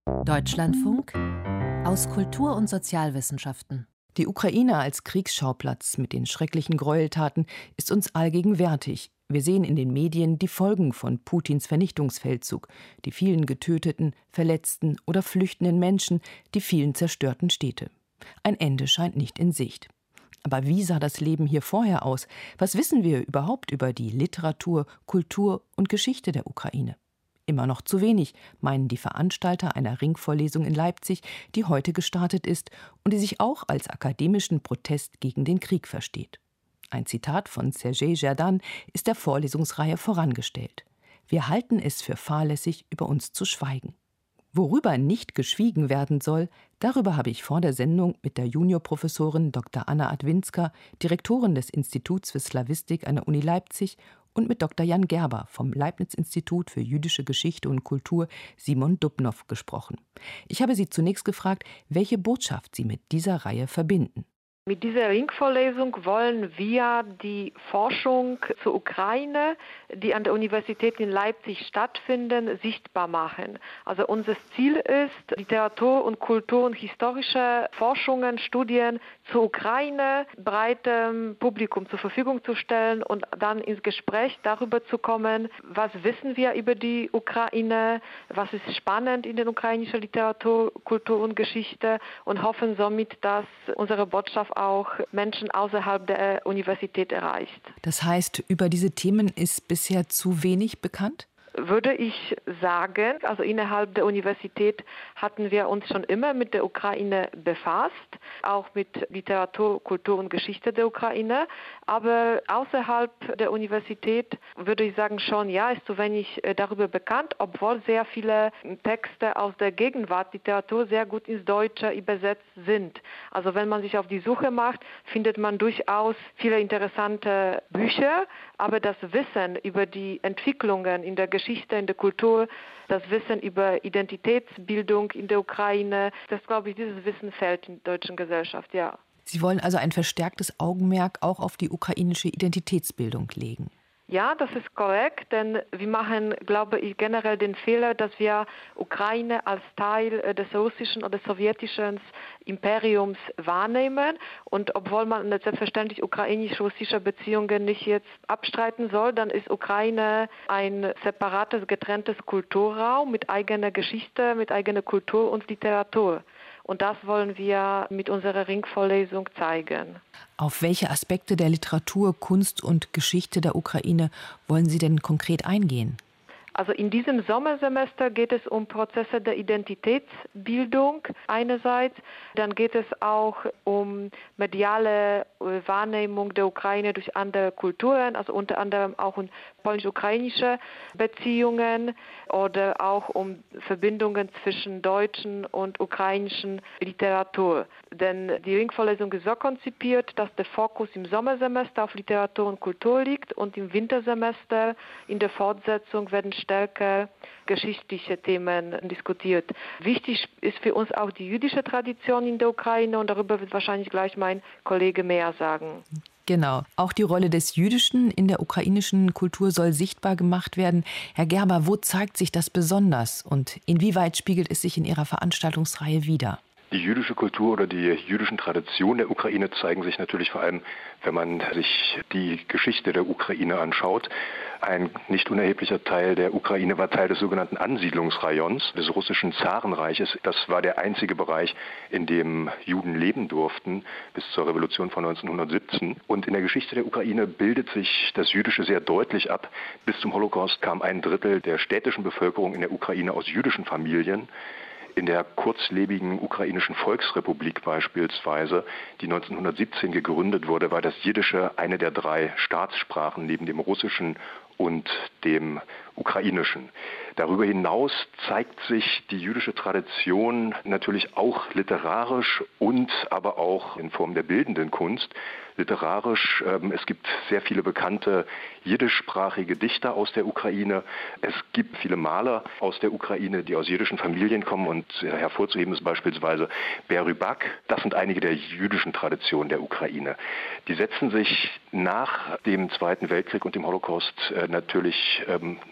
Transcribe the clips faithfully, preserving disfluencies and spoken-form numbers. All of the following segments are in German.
Deutschlandfunk aus Kultur- und Sozialwissenschaften. Die Ukraine als Kriegsschauplatz mit den schrecklichen Gräueltaten ist uns allgegenwärtig. Wir sehen in den Medien die Folgen von Putins Vernichtungsfeldzug, die vielen getöteten, verletzten oder flüchtenden Menschen, die vielen zerstörten Städte. Ein Ende scheint nicht in Sicht. Aber wie sah das Leben hier vorher aus? Was wissen wir überhaupt über die Literatur, Kultur und Geschichte der Ukraine? Immer noch zu wenig, meinen die Veranstalter einer Ringvorlesung in Leipzig, die heute gestartet ist und die sich auch als akademischen Protest gegen den Krieg versteht. Ein Zitat von Sergej Dscherdan ist der Vorlesungsreihe vorangestellt. Wir halten es für fahrlässig, über uns zu schweigen. Worüber nicht geschwiegen werden soll, darüber habe ich vor der Sendung mit der Juniorprofessorin Doktor Anna Adwinska, Direktorin des Instituts für Slawistik an der Uni Leipzig, und mit Doktor Jan Gerber vom Leibniz-Institut für jüdische Geschichte und Kultur Simon Dubnow gesprochen. Ich habe sie zunächst gefragt, welche Botschaft sie mit dieser Reihe verbinden. Mit dieser Ringvorlesung wollen wir die Forschung zur Ukraine, die an der Universität in Leipzig stattfinden, sichtbar machen. Also unser Ziel ist, Literatur und Kultur und historische Forschungen, Studien zur Ukraine breitem Publikum zur Verfügung zu stellen und dann ins Gespräch darüber zu kommen, was wissen wir über die Ukraine, was ist spannend in der ukrainischen Literatur, Kultur und Geschichte, und hoffen somit, dass unsere Botschaft auch Menschen außerhalb der Universität erreicht. Das heißt, über diese Themen ist bisher zu wenig bekannt? Würde ich sagen, also innerhalb der Universität hatten wir uns schon immer mit der Ukraine befasst, auch mit Literatur, Kultur und Geschichte der Ukraine. Aber außerhalb der Universität würde ich sagen schon, ja, ist zu wenig darüber bekannt, obwohl sehr viele Texte aus der Gegenwartsliteratur sehr gut ins Deutsche übersetzt sind. Also wenn man sich auf die Suche macht, findet man durchaus viele interessante Bücher, aber das Wissen über die Entwicklungen in der Geschichte, in der Kultur, das Wissen über Identitätsbildung in der Ukraine, das glaube ich, dieses Wissen fehlt in der deutschen Gesellschaft, ja. Sie wollen also ein verstärktes Augenmerk auch auf die ukrainische Identitätsbildung legen. Ja, das ist korrekt, denn wir machen, glaube ich, generell den Fehler, dass wir Ukraine als Teil des russischen oder sowjetischen Imperiums wahrnehmen. Und obwohl man selbstverständlich ukrainisch-russische Beziehungen nicht jetzt abstreiten soll, dann ist Ukraine ein separates, getrenntes Kulturraum mit eigener Geschichte, mit eigener Kultur und Literatur. Und das wollen wir mit unserer Ringvorlesung zeigen. Auf welche Aspekte der Literatur, Kunst und Geschichte der Ukraine wollen Sie denn konkret eingehen? Also in diesem Sommersemester geht es um Prozesse der Identitätsbildung einerseits. Dann geht es auch um mediale Wahrnehmung der Ukraine durch andere Kulturen, also unter anderem auch um polnisch-ukrainische Beziehungen oder auch um Verbindungen zwischen deutschen und ukrainischen Literatur. Denn die Ringvorlesung ist so konzipiert, dass der Fokus im Sommersemester auf Literatur und Kultur liegt und im Wintersemester in der Fortsetzung werden stärker geschichtliche Themen diskutiert. Wichtig ist für uns auch die jüdische Tradition in der Ukraine und darüber wird wahrscheinlich gleich mein Kollege mehr sagen. Genau. Auch die Rolle des Jüdischen in der ukrainischen Kultur soll sichtbar gemacht werden. Herr Gerber, wo zeigt sich das besonders und inwieweit spiegelt es sich in Ihrer Veranstaltungsreihe wider? Die jüdische Kultur oder die jüdischen Traditionen der Ukraine zeigen sich natürlich vor allem, wenn man sich die Geschichte der Ukraine anschaut. Ein nicht unerheblicher Teil der Ukraine war Teil des sogenannten Ansiedlungsrajons des russischen Zarenreiches. Das war der einzige Bereich, in dem Juden leben durften bis zur Revolution von neunzehnhundertsiebzehn. Und in der Geschichte der Ukraine bildet sich das Jüdische sehr deutlich ab. Bis zum Holocaust kam ein Drittel der städtischen Bevölkerung in der Ukraine aus jüdischen Familien. In der kurzlebigen ukrainischen Volksrepublik beispielsweise, die neunzehnhundertsiebzehn gegründet wurde, war das Jiddische eine der drei Staatssprachen neben dem Russischen und dem Ukrainischen. Darüber hinaus zeigt sich die jüdische Tradition natürlich auch literarisch und aber auch in Form der bildenden Kunst. Literarisch, ähm, es gibt sehr viele bekannte jiddischsprachige Dichter aus der Ukraine. Es gibt viele Maler aus der Ukraine, die aus jiddischen Familien kommen und äh, hervorzuheben ist beispielsweise Berybak. Das sind einige der jüdischen Traditionen der Ukraine. Die setzen sich nach dem Zweiten Weltkrieg und dem Holocaust äh, natürlich ähm,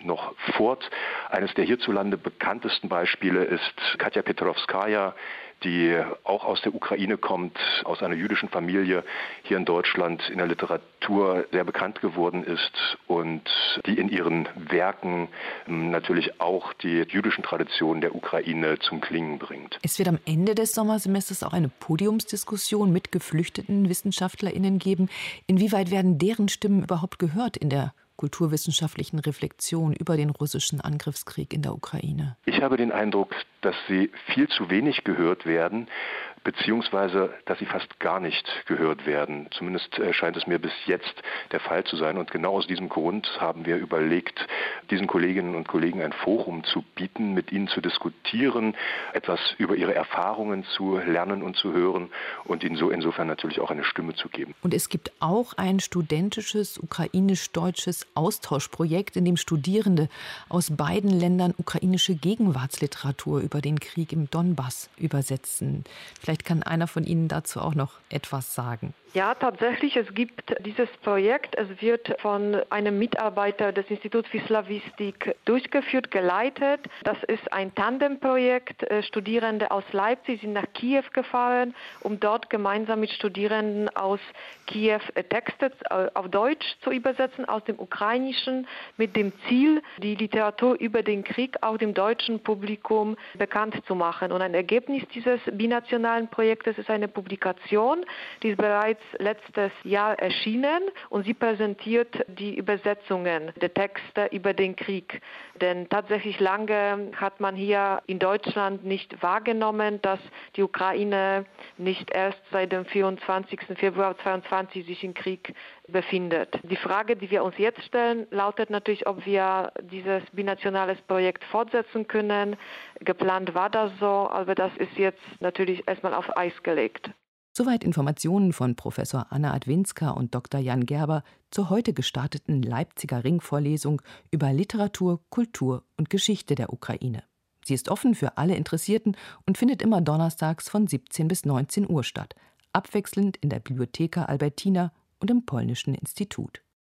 noch fort. Eines der hierzulande bekanntesten Beispiele ist Katja Petrowskaja, die auch aus der Ukraine kommt, aus einer jüdischen Familie, hier in Deutschland in der Literatur sehr bekannt geworden ist und die in ihren Werken natürlich auch die jüdischen Traditionen der Ukraine zum Klingen bringt. Es wird am Ende des Sommersemesters auch eine Podiumsdiskussion mit geflüchteten WissenschaftlerInnen geben. Inwieweit werden deren Stimmen überhaupt gehört in der kulturwissenschaftlichen Reflexion über den russischen Angriffskrieg in der Ukraine? Ich habe den Eindruck, dass sie viel zu wenig gehört werden, beziehungsweise dass sie fast gar nicht gehört werden. Zumindest äh, scheint es mir bis jetzt der Fall zu sein. Und genau aus diesem Grund haben wir überlegt, diesen Kolleginnen und Kollegen ein Forum zu bieten, mit ihnen zu diskutieren, etwas über ihre Erfahrungen zu lernen und zu hören und ihnen so insofern natürlich auch eine Stimme zu geben. Und es gibt auch ein studentisches ukrainisch-deutsches Austauschprojekt, in dem Studierende aus beiden Ländern ukrainische Gegenwartsliteratur über den Krieg im Donbass übersetzen. Vielleicht kann einer von Ihnen dazu auch noch etwas sagen. Ja, tatsächlich, es gibt dieses Projekt. Es wird von einem Mitarbeiter des Instituts für Slawistik durchgeführt, geleitet. Das ist ein Tandemprojekt. Studierende aus Leipzig sind nach Kiew gefahren, um dort gemeinsam mit Studierenden aus Kiew Texte auf Deutsch zu übersetzen, aus dem Ukrainischen, mit dem Ziel, die Literatur über den Krieg auch dem deutschen Publikum bekannt zu machen. Und ein Ergebnis dieses binationalen Projektes ist eine Publikation, die ist bereits letztes Jahr erschienen und sie präsentiert die Übersetzungen der Texte über den Krieg. Denn tatsächlich lange hat man hier in Deutschland nicht wahrgenommen, dass die Ukraine nicht erst seit dem vierundzwanzigsten Februar zweitausendzweiundzwanzig sich im Krieg befindet. Die Frage, die wir uns jetzt stellen, lautet natürlich, ob wir dieses binationales Projekt fortsetzen können. Geplant war das so, aber das ist jetzt natürlich erstmal auf Eis gelegt. Soweit Informationen von Professor Anna Adwinska und Doktor Jan Gerber zur heute gestarteten Leipziger Ringvorlesung über Literatur, Kultur und Geschichte der Ukraine. Sie ist offen für alle Interessierten und findet immer donnerstags von siebzehn bis neunzehn Uhr statt, abwechselnd in der Bibliotheca Albertina und im Polnischen Institut.